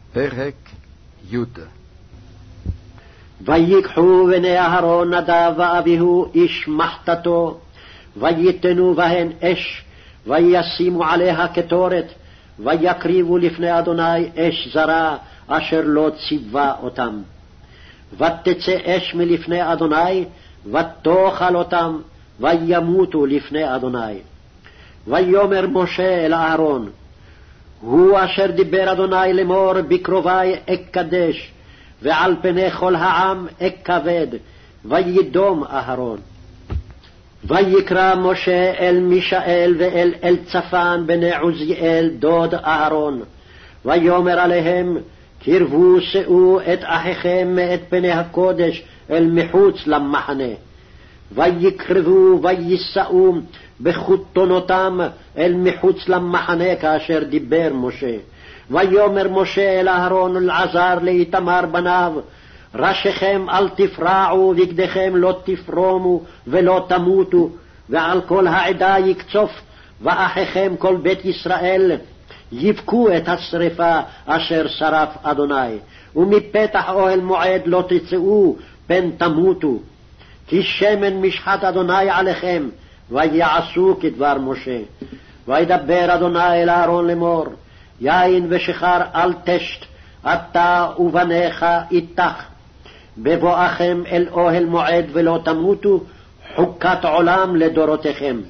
פרק י' ויקחו בני אהרון נדב ואביהו איש מחתתו, ויתנו בהן אש, וישימו עליה קטורת, ויקריבו לפני אדוני אש זרה, אשר לא ציווה אותם. ותצא אש מלפני אדוני, ותאכל אותם, וימותו לפני אדוני. ויאמר משה אל אהרון, הוא אשר דיבר אדוני לאמור, בקרובי אקדש, ועל פני כל העם אכבד, וידום אהרון. ויקרא משה אל מישאל ואל אלצפן בני עוזיאל דוד אהרון, ויאמר עליהם, קרבו שאו את אחיכם מאת פני הקודש אל מחוץ למחנה. ויקרבו ויישאו בחותונותם אל מחוץ למחנה, כאשר דיבר משה. ויאמר משה אל אהרון ולעזר לאיתמר בניו, ראשיכם אל תפרעו, בגדיכם לא תפרומו ולא תמותו, ועל כל העדה יקצוף, ואחיכם כל בית ישראל יבכו את השרפה אשר שרף אדוני, ומפתח אוהל מועד לא תצאו פן תמותו, כי שמן משחת אדוני עליכם. ויעשו כדבר משה. וידבר אדוני אל אהרון לאמור, יין ושחר אל תשת, אתה ובניך איתך, בבואכם אל אוהל מועד ולא תמותו, חוקת עולם לדורותיכם.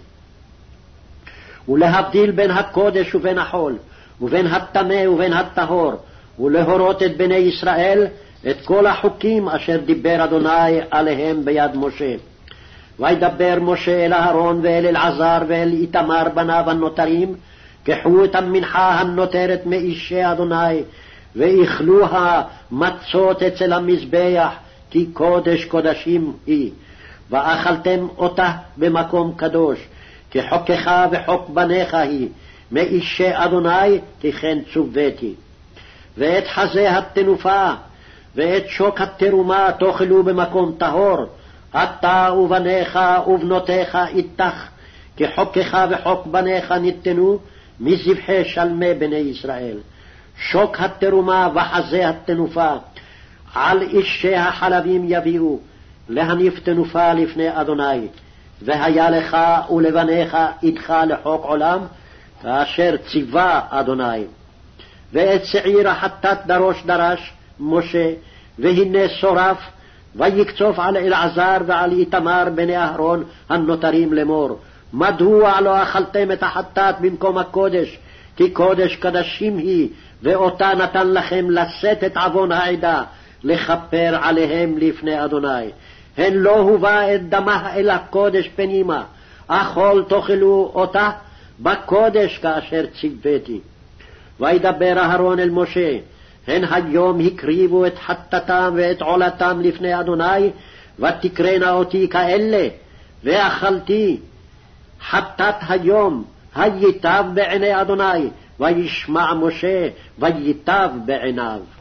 ולהבדיל בין הקודש ובין החול, ובין הטמא ובין הטהור, ולהורות את בני ישראל את כל החוקים אשר דיבר אדוני עליהם ביד משה. וידבר משה אל אהרון ואל אלעזר ואל איתמר בניו הנותרים, קחו את המנחה הנותרת מאישי אדוני, ואכלוה מצות אצל המזבח, כי קודש קודשים היא, ואכלתם אותה במקום קדוש, כי חוקך וחוק בניך היא, מאישי אדוני, כי כן צוויתי. ואת חזה התנופה ואת שוק התרומה תאכלו במקום טהור, אתה ובניך ובנותיך איתך, כי חוקך וחוק בניך ניתנו מזבחי שלמי בני ישראל. שוק התרומה וחזה התנופה על אישי החלבים יביאו, להניף תנופה לפני אדוני. והיה לך ולבניך איתך לחוק עולם, כאשר ציווה אדוני. ואת שעיר החטאת דרוש דרש משה, והנה שורף, ויקצוף על אלעזר ועל איתמר בני אהרון הנותרים לאמור, מדוע לא אכלתם את החטאת במקום הקודש, כי קודש קדשים היא, ואותה נתן לכם לשאת את עוון העדה, לכפר עליהם לפני אדוני. הן לא הובא את דמה אל הקודש פנימה, אכול תאכלו אותה בקודש כאשר ציוויתי. וידבר אהרון אל משה, הן היום הקריבו את חטאתם ואת עולתם לפני אדוני, ותקרנה אותי כאלה, ואכלתי חטאת היום, הייטב בעיני אדוני. וישמע משה וייטב בעיניו.